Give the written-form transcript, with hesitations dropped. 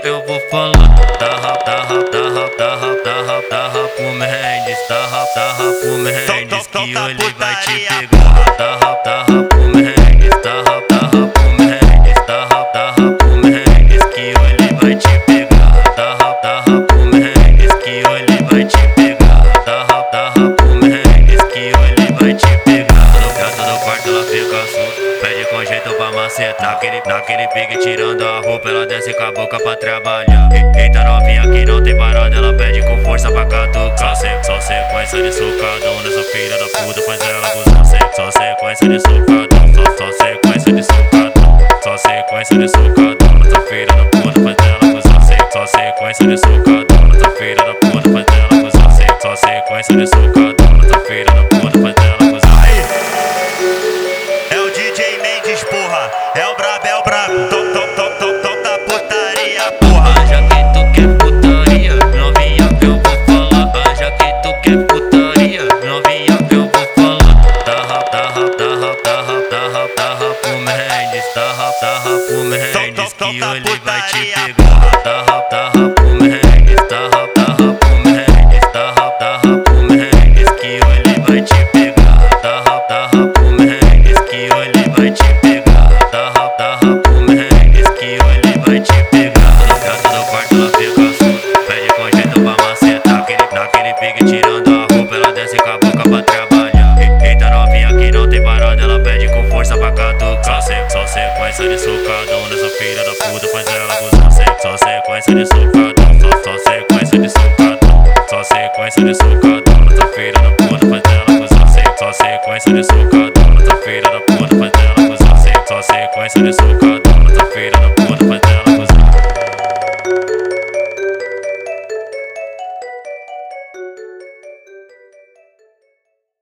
eu vou falar. Tarra pro Mendes, tarra pro Mendes, que ele vai te pegar. Tarra pro Mendes, tarra pro Mendes, tarra pro Mendes, que ele vai te pegar. Tarra pro Mendes, que ele vai te pegar. Tarra pro Mendes, que ele vai te pegar. Dentro do quarto ela fica solta, pede com jeito pra macetar. Naquele pique tirando a roupa, ela desce com a boca pra trabalhar. Eita novinha que não tem parada, ela pede com força pra catucar. Só sequência de socadão nessa filha da puta, faz ela gozar. Só sequência de socadão, só sequência de socadão. Só sequência de socadão nessa filha da puta, faz ela gozar. Só sequência de socadão nessa filha da puta, faz ela gozar. Só sequência de socadão nessa filha da puta, faz ela gozar. É o DJ Mendes, porra, é o brabo, toca putaria, porra. Já que tu quer putaria, novinha eu vou falar. Já que tu quer putaria, novinha eu vou falar. Tarra pro Mendes, tarra pro Mendes, que ele vai te pegar. Tarra pro Mendes, tarra pro Mendes, tarra pro Mendes, que ele vai te pegar. Tarra pro Mendes, que ele vai te pegar. Tarra pro Mendes, que ele vai te pegar. Dentro do quarto ela fica solta, pede com jeito pra macetar. Naquele pique tirando a roupa, ela desce com a boca pra trabalhar. Eita novinha que não tem parada, ela pede com força pra catucar. Só sequência de socadão nessa filha da puta, faz ela gozar. Só sequência de socadão, só sequência de socadão. Só sequência de socadão nessa filha da puta, faz ela gozar. Só sequência de socadão nessa filha da puta, faz ela gozar. Só sequência de socadão.